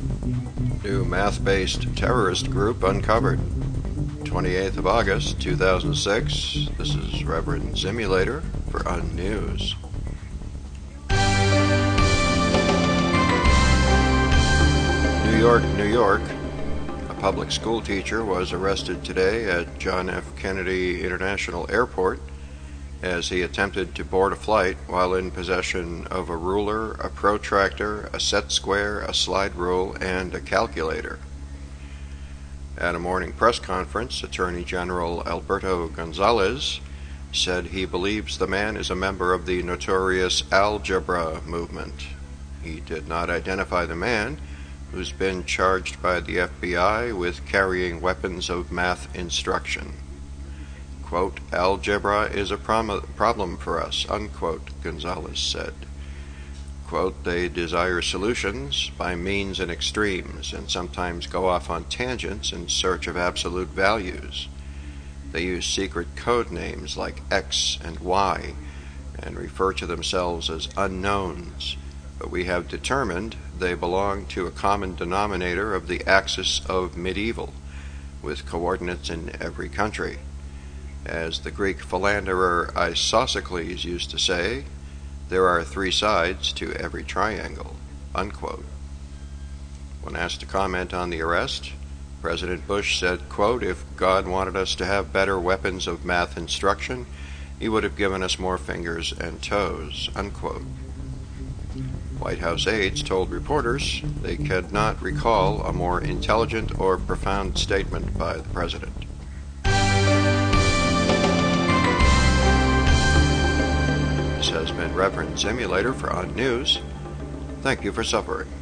New math-based terrorist group uncovered. 28th of August, 2006. This is Reverend Simulator for Unnews. New York, New York. A public school teacher was arrested today at John F. Kennedy International Airport as he attempted to board a flight while in possession of a ruler, a protractor, a set square, a slide rule, and a calculator. At a morning press conference, Attorney General Alberto Gonzales said he believes the man is a member of the notorious Algebra movement. He did not identify the man, who's been charged by the FBI with carrying weapons of math instruction. Quote, algebra is a problem for us, unquote, Gonzales said. Quote, they desire solutions by means and extremes, and sometimes go off on tangents in search of absolute values. They use secret code names like X and Y, and refer to themselves as unknowns, but we have determined they belong to a common denominator of the axis of medieval, with coordinates in every country. As the Greek philanderer Isosceles used to say, there are three sides to every triangle, unquote. When asked to comment on the arrest, President Bush said, quote, if God wanted us to have better weapons of math instruction, he would have given us more fingers and toes, unquote. White House aides told reporters they could not recall a more intelligent or profound statement by the president. This has been Reverend Simulator for Unnews. Thank you for suffering.